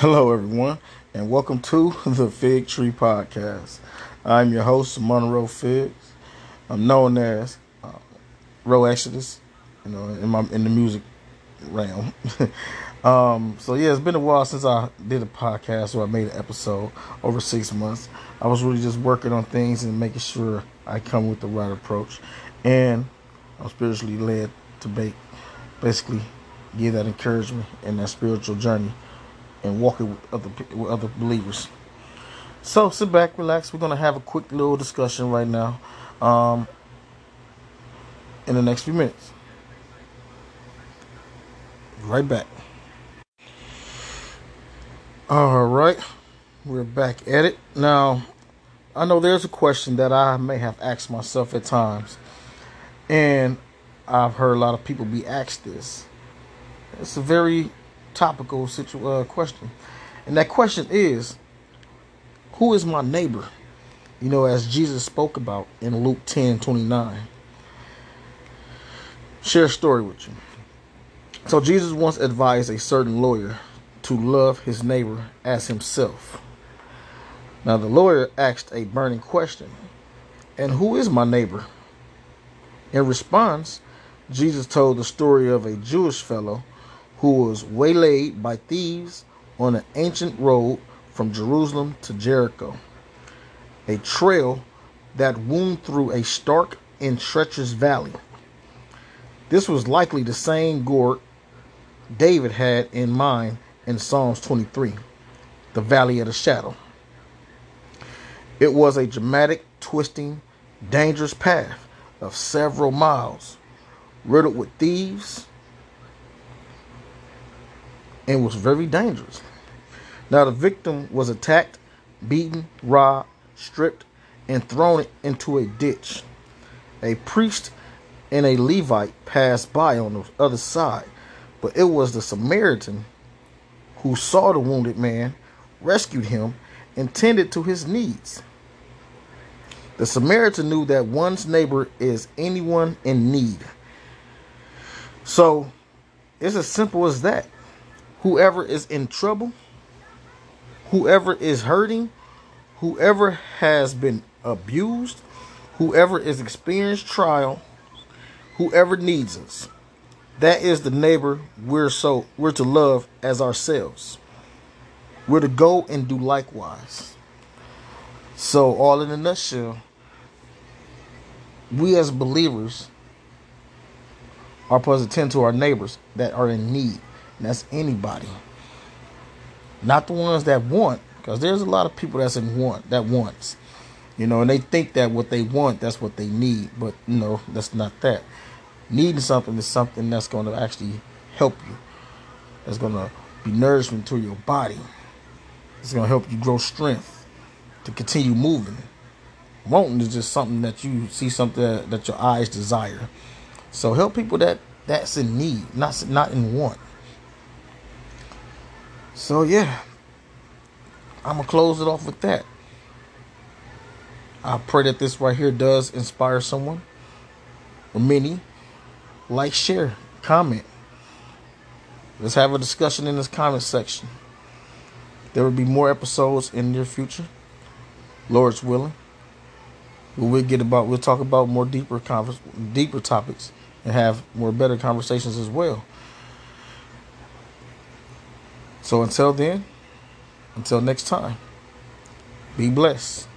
Hello, everyone, and welcome to the Fig Tree Podcast. I'm your host, Monroe Figs. I'm known as Ro Exodus, in the music realm. So yeah, it's been a while since I did a podcast or I made an episode. Over 6 months. I was really just working on things and making sure I come with the right approach, and I'm spiritually led to basically give that encouragement in that spiritual journey and walking with other believers. So sit back, relax. We're gonna have a quick little discussion right now, in the next few minutes. Right back. All right, we're back at it now. I know there's a question that I may have asked myself at times, and I've heard a lot of people be asked this. It's a very topical question, and that question is, who is my neighbor? As Jesus spoke about in Luke 10:29. Share a story with you. So Jesus once advised a certain lawyer to love his neighbor as himself. Now the lawyer asked a burning question, and who is my neighbor? In response, Jesus told the story of a Jewish fellow who was waylaid by thieves on an ancient road from Jerusalem to Jericho, a trail that wound through a stark and treacherous valley. This was likely the same gourd David had in mind in Psalms 23, the Valley of the Shadow. It was a dramatic, twisting, dangerous path of several miles, riddled with thieves, and was very dangerous. Now the victim was attacked, beaten, robbed, stripped, and thrown into a ditch. A priest and a Levite passed by on the other side, but it was the Samaritan who saw the wounded man, rescued him, and tended to his needs. The Samaritan knew that one's neighbor is anyone in need. So it's as simple as that. Whoever is in trouble, whoever is hurting, whoever has been abused, whoever is experienced trial, whoever needs us. That is the neighbor we're to love as ourselves. We're to go and do likewise. So all in a nutshell, we as believers are supposed to tend to our neighbors that are in need. And that's anybody. Not the ones that want, because there's a lot of people that wants. And they think that what they want, that's what they need. But that's not that. Needing something is something that's going to actually help you. That's going to be nourishment to your body. It's going to help you grow strength to continue moving. Wanting is just something that you see, something that your eyes desire. So help people that's in need, not in want. So yeah, I'm going to close it off with that. I pray that this right here does inspire someone or many. Like, share, comment. Let's have a discussion in this comment section. There will be more episodes in the near future, Lord's willing. We'll talk about more deeper topics and have more better conversations as well. So until then, until next time, be blessed.